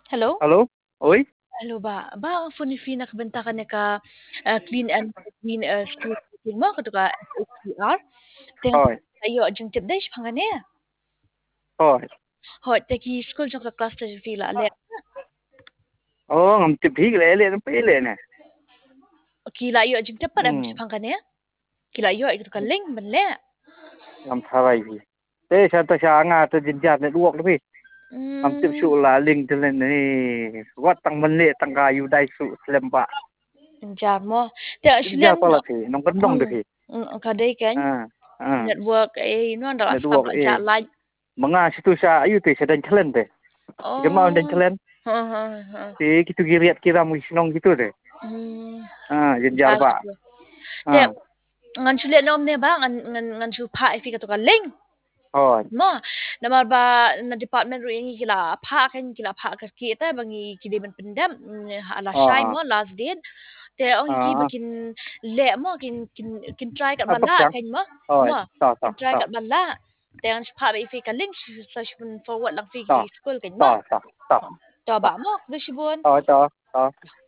Hello? Halo? Oi? Hello ba? Ba ang phone fee nakabenta ka na ka clean and clean school mo kato ka SHCR? Tenga Rồi, ayo jung tip dash phangane. rồi. Hot teki school jung ka class ta fee la le. Ngầm chụp hí lệ lệ nó phí lệ nè. Kila ayo jung tip padam Ừ, phangane. Kila ayo kato ka link man le. ngầm thà vậy gì. Thế sao ta sao ngà ta dính chặt này đuốc đó phí. Ngầm chụp sụ là linh cho lên này. Wat tăng mình lệ tăng gà yu đai sụ lem bạ. Jar mo. Te Dính chặt asliam to là phí. Nó vẫn đông được phí. ka dai kan À, network no da này asam đuốc ja like. Mà ngà situ sa ayu teh sedang chalen teh. Jika mau dan chalen. Thì gitu giriat kira muisnong gitu deh. Dính jar bạ. Te ngan chule nom ne ba ngan chu pha fi ka to ka link. Rồi. Mo namar ba na department ro ingi kila pha ka ki ta bangi kide ban pendam ala shai mo last date te ong ki bakin le mo kin try kat Tóc bala trắng. kan mo Rồi, mo tỏ, kin tỏ, try tỏ, kat bala te ang pha ba fi ka link sa shun forward lang fi tỏ, school kan mo tỏ, tỏ, tỏ. to ba mo do shibon Tỏ, tỏ, tỏ.